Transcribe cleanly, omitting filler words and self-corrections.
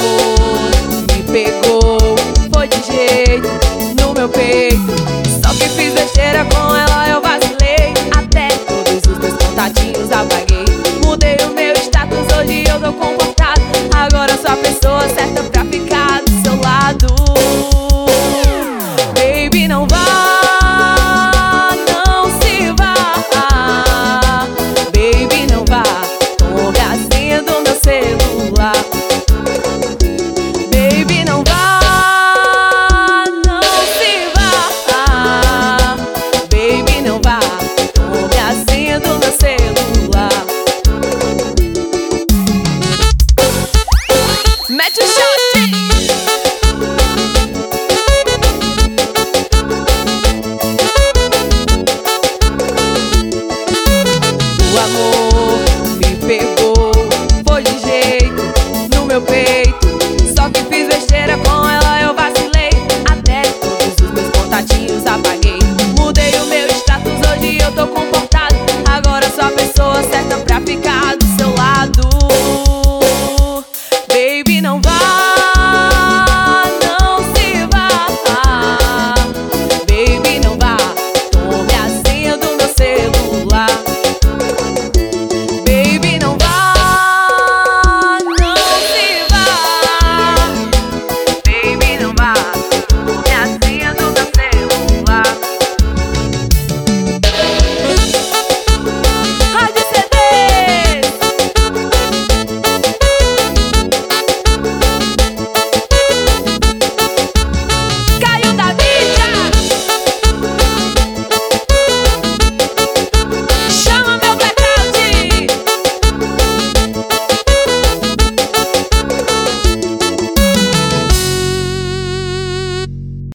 amor me pegou, foi de jeito no meu peito. Só que fiz besteira com ela, eu vacilei. Até todos os meus contatinhos apaguei. Mudei o meu status, hoje eu tô comportado. Agora sou a pessoa certa pra ficar do seu lado. Baby, não vá, não se vá. Baby, não vá, tome a senha do meu celular. Baby, não vá, não se vá. Baby, não vá, tome a senha do meu celular. Mete o shot. O amor me pegou, foi de jeito no meu peito. Só que fiz besteira com ela, eu vacilei. Até todos os meus contatinhos apaguei. Mudei o meu status, hoje eu tô comportado. Agora sou a pessoa certa pra ficar do seu lado. Baby, não vai.